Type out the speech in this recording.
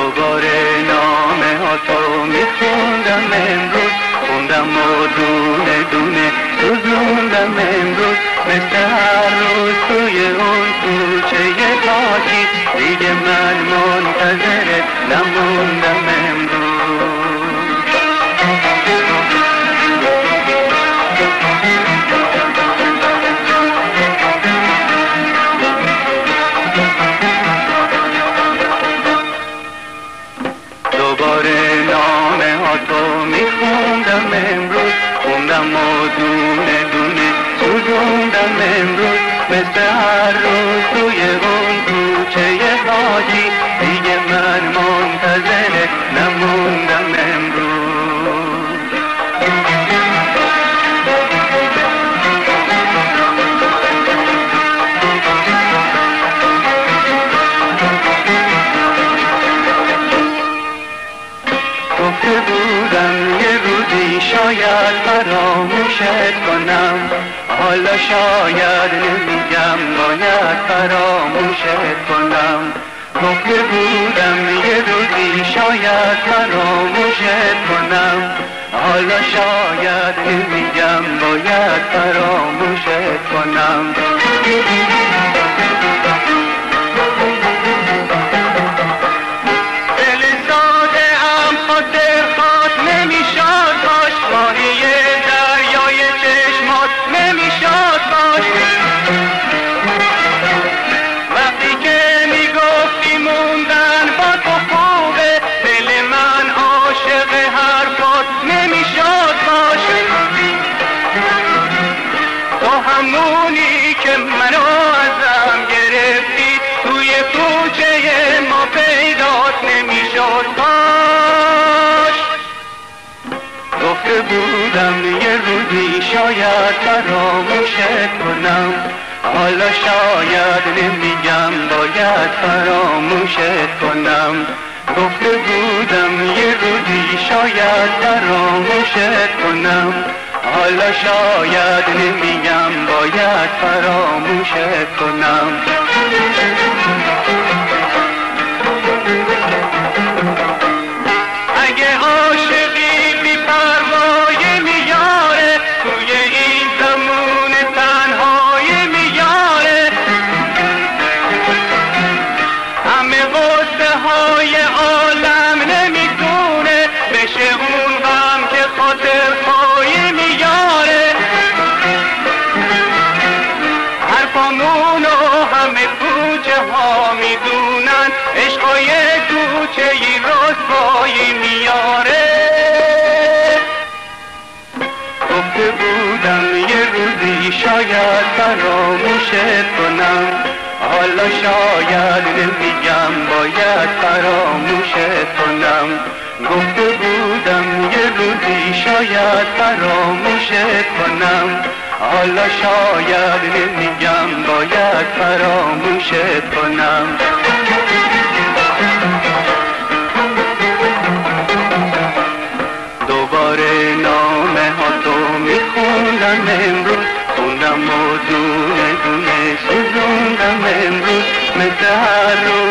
دوباره نامه ها تو میخوندم امروز، خوندم و دونه دونه سوزوندم امروز، مثل هر روز توی اون کوچه پاکی، دیگه من منتظر نموندم امروز. دوباره نامه ها تو میخوندم امروز، خوندم و دونه دونه سوزوندم امروز، مثل هر روز توی اون کوچه خاکی، دیگه من منتظر نموندم امروز. گفته بودم یه روزی شاید فراموشت کنم، حالا شاید نمیگم باید فراموشت کنم. گفته بودم یه روزی شاید فراموشت کنم، حالا شاید نمیگم باید فراموشت کنم. همونی که منو ازم گرفتی، توی کوچه ما پیدات نمیشد باش. گفته بودم یه روزی شاید فراموشت کنم، حالا شاید نمیگم باید فراموشت کنم. گفته بودم یه روزی شاید فراموشت کنم، حالا شاید نمیگم باید فراموشت کنم. اگه عاشقی بی پروای میاره، توی این زمون تنهای میاره، همه قصه های عالم نمیتونه بشه اون غم که خاطر پای میاره. حرفامونو همه کوچه ها میدونن، عشقای کوچه ای رسوایی میاره. گفته بودم یه روزی شاید فراموشت کنم، حالا شاید نمیگم باید فراموشت کنم. گفته بودم یه روزی شاید فراموشت کنم، حالا شاید نمیگم باید فراموشت کنم. دوباره نامه ها تو میخوندم امروز، خوندم و دونه دونه سوزوندم امروز، مثل هر روز